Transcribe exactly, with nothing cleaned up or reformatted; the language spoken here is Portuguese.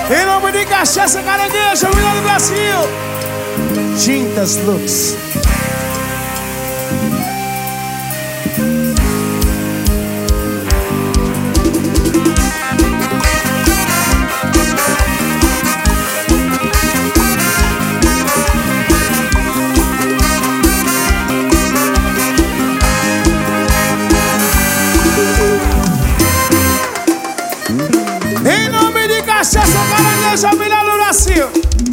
Em nome de Cachaça Caranguejo, o melhor do Brasil. Tintas Lux. Em nome de Cachaça Caranguejo, o melhor do Brasil.